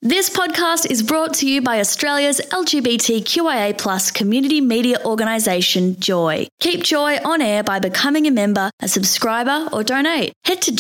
This podcast is brought to you by Australia's LGBTQIA+ community media organisation, Joy. Keep Joy on air by becoming a member, a subscriber or donate. Head to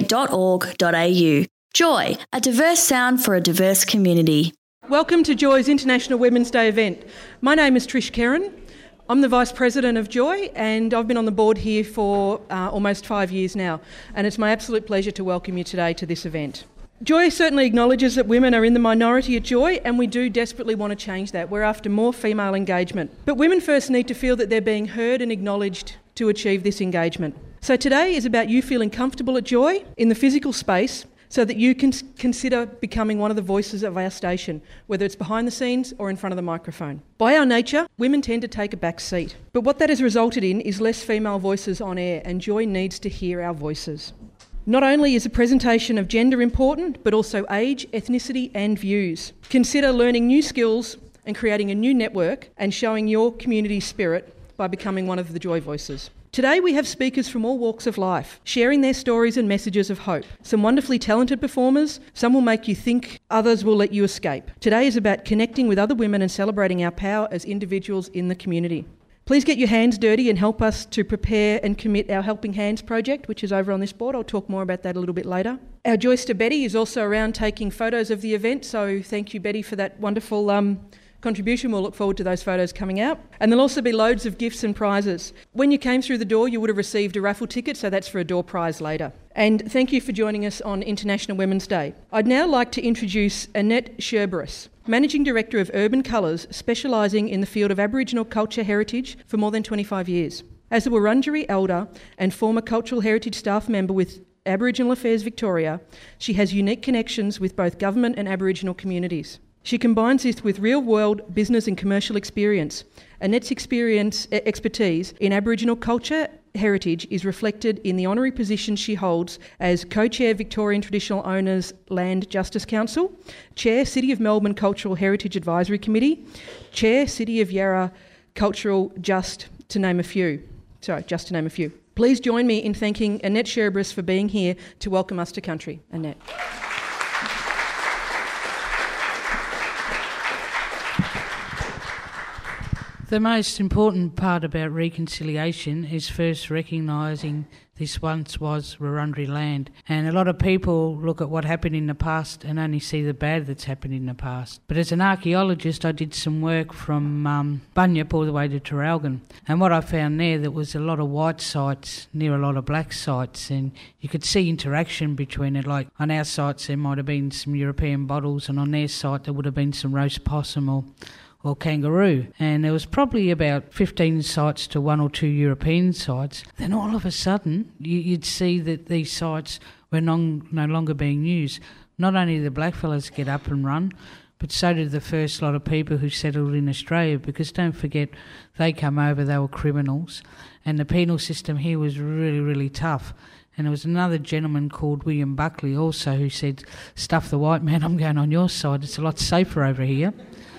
joy.org.au. Joy, a diverse sound for a diverse community. Welcome to Joy's International Women's Day event. My name is Trish Kerrin. I'm the Vice President of Joy and I've been on the board here for almost 5 years now, and it's my absolute pleasure to welcome you today to this event. Joy certainly acknowledges that women are in the minority at Joy, and we do desperately want to change that. We're after more female engagement. But women first need to feel that they're being heard and acknowledged to achieve this engagement. So today is about you feeling comfortable at Joy in the physical space so that you can consider becoming one of the voices of our station, whether it's behind the scenes or in front of the microphone. By our nature, women tend to take a back seat. But what that has resulted in is less female voices on air, and Joy needs to hear our voices. Not only is a presentation of gender important, but also age, ethnicity and views. Consider learning new skills and creating a new network and showing your community spirit by becoming one of the Joy voices. Today we have speakers from all walks of life, sharing their stories and messages of hope. Some wonderfully talented performers, some will make you think, others will let you escape. Today is about connecting with other women and celebrating our power as individuals in the community. Please get your hands dirty and help us to prepare and commit our Helping Hands project, which is over on this board. I'll talk more about that a little bit later. Our Joyster Betty is also around taking photos of the event, so thank you, Betty, for that wonderful contribution. We'll look forward to those photos coming out. And there'll also be loads of gifts and prizes. When you came through the door, you would have received a raffle ticket, so that's for a door prize later. And thank you for joining us on International Women's Day. I'd now like to introduce Annette Sherburus, Managing Director of Urban Colours, specialising in the field of Aboriginal culture heritage for more than 25 years. As a Wurundjeri elder and former cultural heritage staff member with Aboriginal Affairs Victoria, she has unique connections with both government and Aboriginal communities. She combines this with real-world business and commercial experience. Annette's expertise in Aboriginal culture heritage is reflected in the honorary position she holds as Co-Chair Victorian Traditional Owners Land Justice Council, Chair City of Melbourne Cultural Heritage Advisory Committee, Chair City of Yarra Cultural, just to name a few. Please join me in thanking Annette Sherburus for being here to welcome us to country. Annette. The most important part about reconciliation is first recognising this once was Wurundjeri land. And a lot of people look at what happened in the past and only see the bad that's happened in the past. But as an archaeologist, I did some work from Bunyip all the way to Traralgon. And what I found there was a lot of white sites near a lot of black sites. And you could see interaction between it. Like on our sites, there might have been some European bottles, and on their site, there would have been some roast possum or kangaroo, and there was probably about 15 sites to 1 or 2 European sites. Then all of a sudden you'd see that these sites were no longer being used. Not only did the blackfellas get up and run, but so did the first lot of people who settled in Australia, because don't forget, they come over, they were criminals, and the penal system here was really, really tough. And there was another gentleman called William Buckley also who said, "Stuff the white man, I'm going on your side, it's a lot safer over here."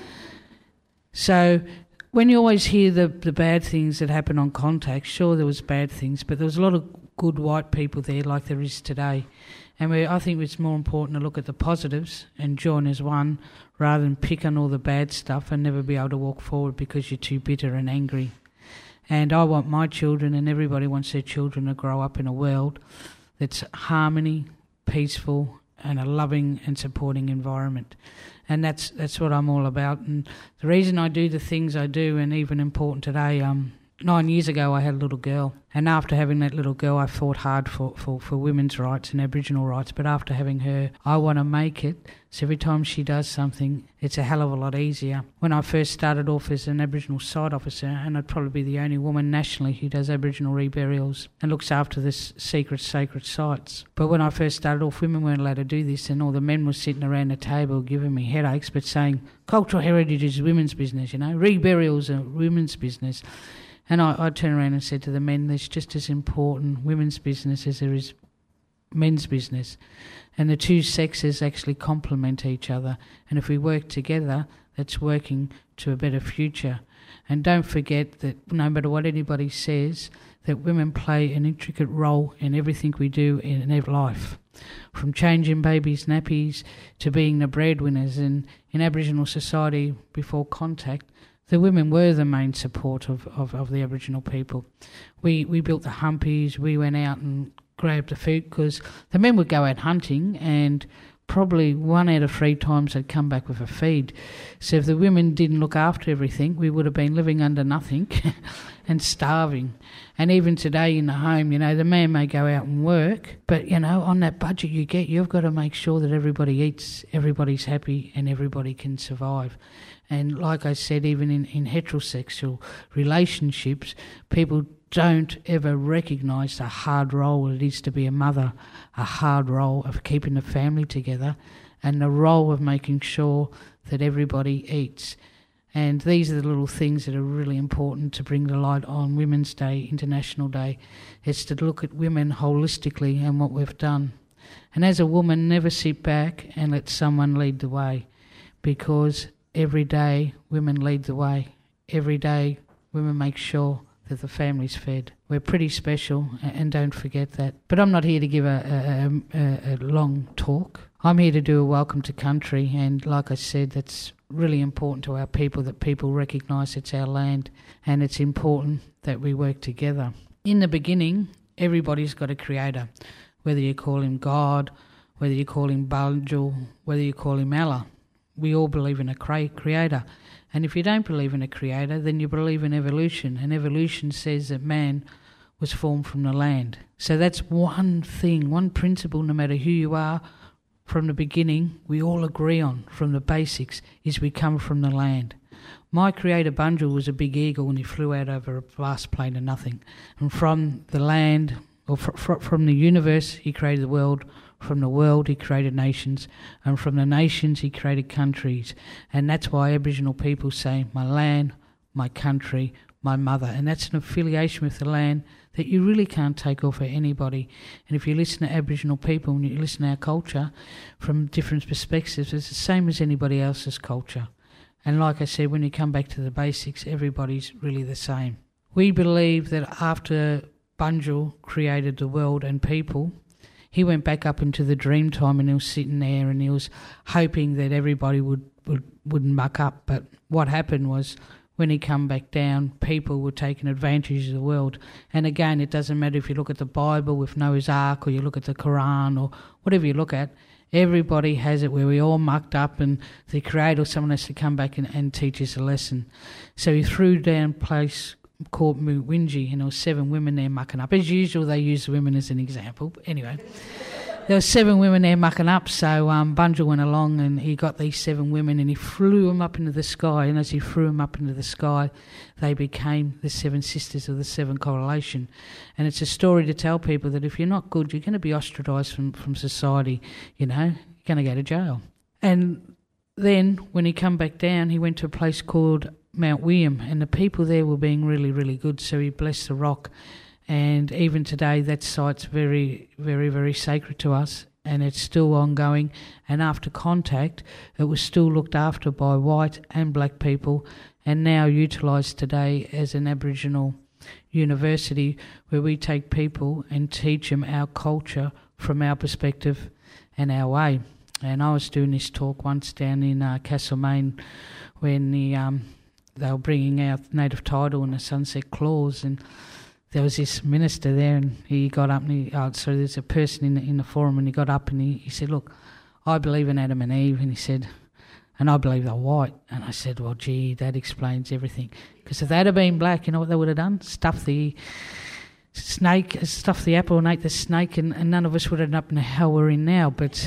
So when you always hear the bad things that happen on contact, sure there was bad things, but there was a lot of good white people there like there is today. And I think it's more important to look at the positives and join as one rather than pick on all the bad stuff and never be able to walk forward because you're too bitter and angry. And I want my children, and everybody wants their children, to grow up in a world that's harmony, peaceful and a loving and supporting environment. And that's what I'm all about. And the reason I do the things I do, and even important today, 9 years ago I had a little girl, and after having that little girl I fought hard for women's rights and Aboriginal rights, but after having her I want to make it so every time she does something it's a hell of a lot easier. When I first started off as an Aboriginal site officer, and I'd probably be the only woman nationally who does Aboriginal reburials and looks after this sacred sites. But when I first started off, women weren't allowed to do this, and all the men were sitting around the table giving me headaches but saying cultural heritage is women's business, reburials are women's business. And I turned around and said to the men, there's just as important women's business as there is men's business. And the two sexes actually complement each other. And if we work together, that's working to a better future. And don't forget that no matter what anybody says, that women play an intricate role in everything we do in every life. From changing babies' nappies to being the breadwinners. And in Aboriginal society before contact, the women were the main support of the Aboriginal people. We built the humpies, we went out and grabbed the food, because the men would go out hunting and probably 1 out of 3 times they'd come back with a feed. So if the women didn't look after everything, we would have been living under nothing and starving. And even today in the home, the man may go out and work, but, on that budget you get, you've got to make sure that everybody eats, everybody's happy and everybody can survive. And like I said, even in heterosexual relationships, people don't ever recognise the hard role it is to be a mother, a hard role of keeping the family together, and the role of making sure that everybody eats. And these are the little things that are really important to bring the light on Women's Day, International Day. It's to look at women holistically and what we've done. And as a woman, never sit back and let someone lead the way, because every day women lead the way. Every day women make sure that the family's fed. We're pretty special, and don't forget that. But I'm not here to give a long talk. I'm here to do a welcome to country, and like I said, that's really important to our people, that people recognise it's our land, and it's important that we work together. In the beginning, everybody's got a creator, whether you call him God, whether you call him Bunjil, whether you call him Allah. We all believe in a creator. And if you don't believe in a creator, then you believe in evolution. And evolution says that man was formed from the land. So that's one thing, one principle, no matter who you are, from the beginning, we all agree on, from the basics, is we come from the land. My creator, Bunjil, was a big eagle and he flew out over a vast plain of nothing. And from the land, or from the universe, he created the world. From the world, he created nations, and from the nations, he created countries. And that's why Aboriginal people say, my land, my country, my mother. And that's an affiliation with the land that you really can't take off of anybody. And if you listen to Aboriginal people and you listen to our culture from different perspectives, it's the same as anybody else's culture. And like I said, when you come back to the basics, everybody's really the same. We believe that after Bunjil created the world and people, he went back up into the dream time and he was sitting there and he was hoping that everybody wouldn't muck up. But what happened was, when he come back down, people were taking advantage of the world. And again, it doesn't matter if you look at the Bible with Noah's Ark, or you look at the Quran, or whatever you look at, everybody has it where we all mucked up and the Creator, someone has to come back and teach us a lesson. So he threw down a place called Mutwinji, and there were 7 women there mucking up. As usual, they use women as an example. But anyway, there were 7 women there mucking up, so Bunjil went along and he got these 7 women and he flew them up into the sky, and as he threw them up into the sky, they became the 7 sisters of the 7 correlation. And it's a story to tell people that if you're not good, you're going to be ostracised from society, you're going to go to jail. And then when he come back down, he went to a place called Mount William, and the people there were being really, really good, so he blessed the rock. And even today, that site's very, very, very sacred to us, and it's still ongoing. And after contact, it was still looked after by white and black people, and now utilised today as an Aboriginal university where we take people and teach them our culture from our perspective and our way. And I was doing this talk once down in Castlemaine when they were bringing out native title and the sunset clause, and there was this minister there, and he got up and so there's a person in the forum, and he got up and he said, look, I believe in Adam and Eve, and he said, and I believe they're white. And I said, well, gee, that explains everything. Because if they'd have been black, you know what they would have done? Stuffed the apple and ate the snake, and none of us would end up in the hell we're in now. But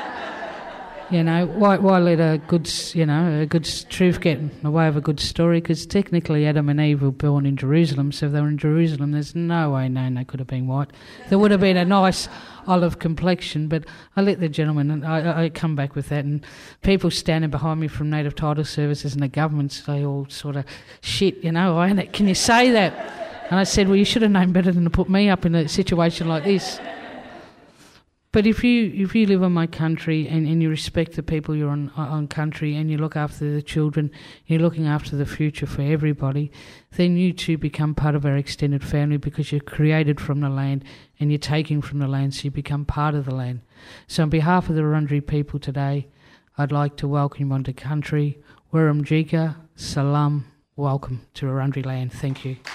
why let a good truth get in the way of a good story? Because technically Adam and Eve were born in Jerusalem, so if they were in Jerusalem, there's no way known they could have been white. There would have been a nice olive complexion, but I let the gentleman, and I come back with that, and people standing behind me from Native Title Services and the governments, they all sort of, shit, can you say that? And I said, well, you should have known better than to put me up in a situation like this. But if you live on my country and you respect the people you're on country and you look after the children, you're looking after the future for everybody, then you too become part of our extended family because you're created from the land and you're taking from the land, so you become part of the land. So on behalf of the Wurundjeri people today, I'd like to welcome you onto country. Wurundjeri, salam, welcome to Wurundjeri land. Thank you.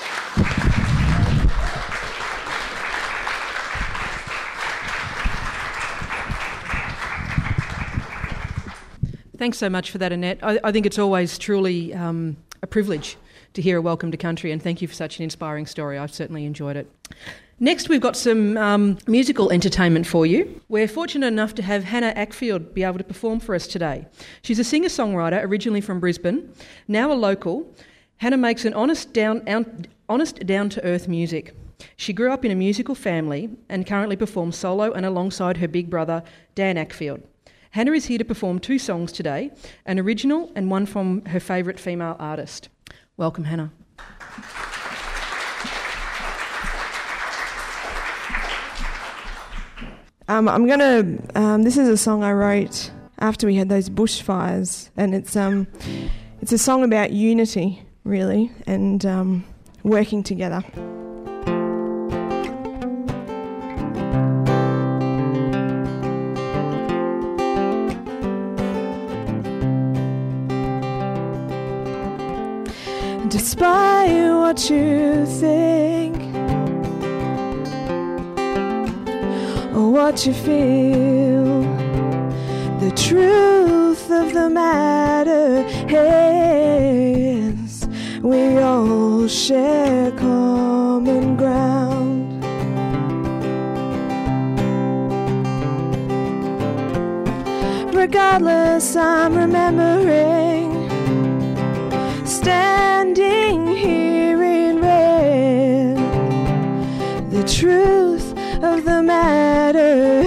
Thanks so much for that, Annette. I think it's always truly a privilege to hear a welcome to country, and thank you for such an inspiring story. I've certainly enjoyed it. Next, we've got some musical entertainment for you. We're fortunate enough to have Hannah Ackfield be able to perform for us today. She's a singer-songwriter originally from Brisbane, now a local. Hannah makes an honest, down-to-earth music. She grew up in a musical family and currently performs solo and alongside her big brother, Dan Ackfield. Hannah is here to perform 2 songs today, an original and one from her favourite female artist. Welcome, Hannah. This is a song I wrote after we had those bushfires, and it's a song about unity, really, and working together. Despite what you think or what you feel, the truth of the matter is we all share common ground. Regardless, I'm remembering standing here in red. The truth of the matter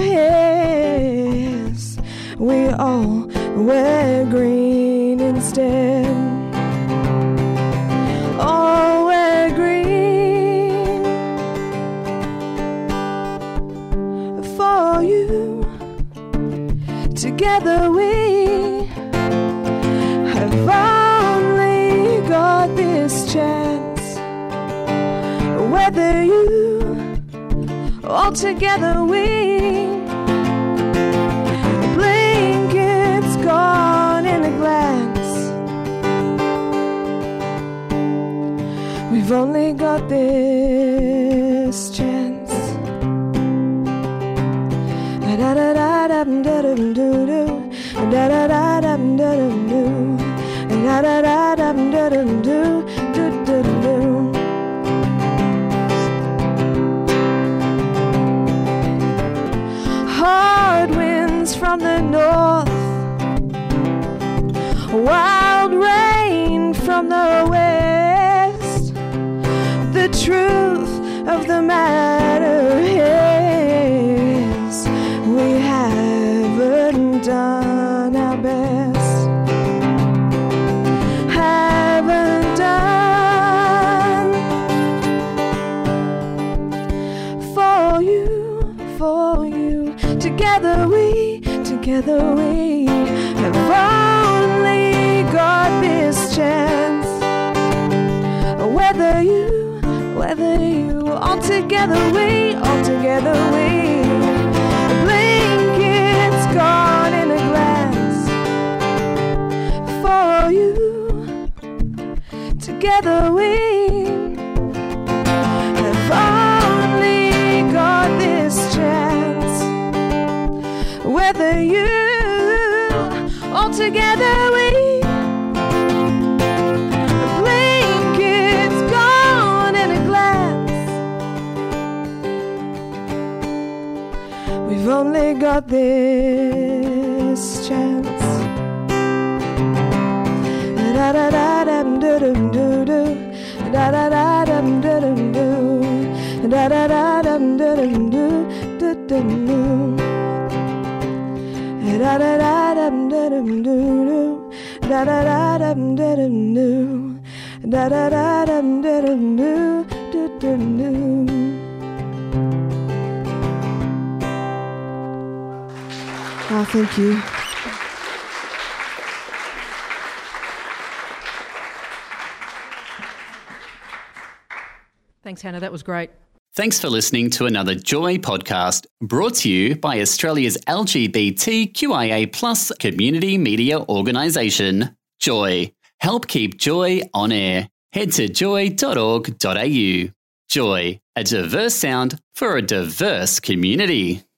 is we all wear green instead. All wear green for you. Together we have this chance. Whether you all together we blink, it's gone in a glance. We've only got this chance. Da da da da da da do do da da da da da do. Da da da da da da do do do do. Hard winds from the north, wild rain from the west. The truth of the matter is we haven't done our best. Together we have only got this chance. Whether you, all together we blink, it's gone in a glance. For you, together we have only got this chance. Whether you, all together we blink, it's gone in a glance. We've only got this chance. Da da da dum dum dum dum, da da da dum dum dum, da da da dum dum dum dum. Da da da dum dum dum, da da da dum dum dum, da da da dum dum dum dum. Oh, thank you. Thanks, Hannah. That was great. Thanks for listening to another Joy podcast brought to you by Australia's LGBTQIA+ community media organisation, Joy. Help keep Joy on air. Head to joy.org.au. Joy, a diverse sound for a diverse community.